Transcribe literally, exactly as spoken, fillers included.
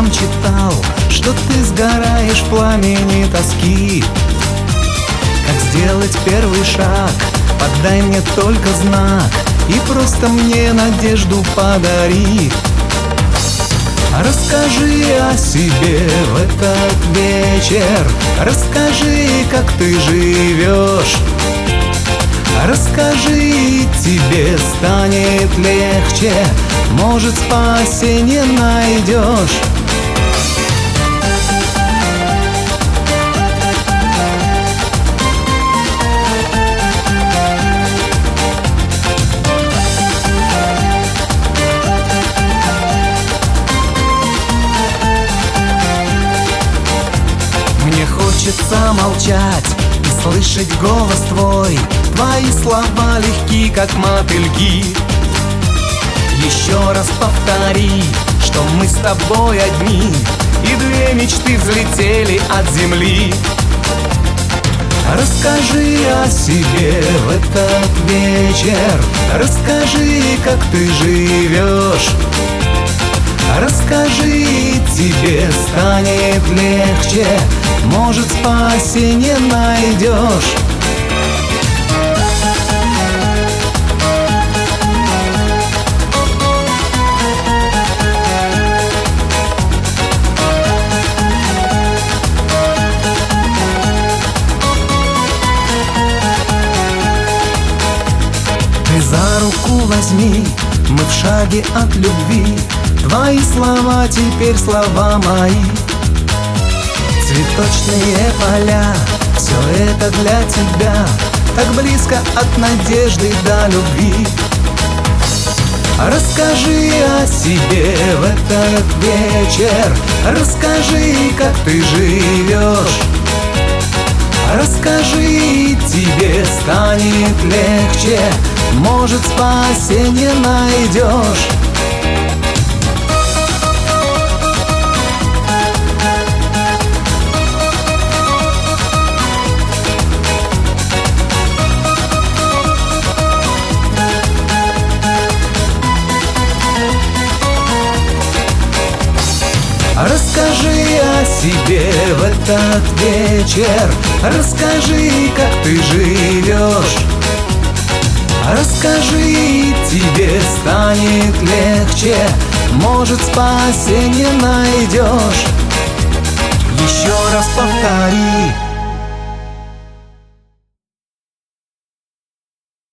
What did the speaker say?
книгам читал, что ты сгораешь в пламени тоски. Как сделать первый шаг? Подай мне только знак и просто мне надежду подари. Расскажи о себе в этот вечер, расскажи, как ты живешь. Расскажи, тебе станет легче, может, спасение найдешь. Мне хочется молчать и слышать голос твой. Твои слова легки, как мотыльки. Еще раз повтори, что мы с тобой одни, и две мечты взлетели от земли. Расскажи о себе в этот вечер, расскажи, как ты живешь. Расскажи, тебе станет легче, может, спасение найдешь. Ты за руку возьми, мы в шаге от любви. Твои слова теперь слова мои. Цветочные поля, все это для тебя, так близко от надежды до любви. Расскажи о себе в этот вечер, расскажи, как ты живешь. Расскажи, тебе станет легче, может, спасение найдешь. Расскажи о себе в этот вечер, расскажи, как ты живешь. Расскажи, тебе станет легче, может, спасение найдешь. Еще раз повтори,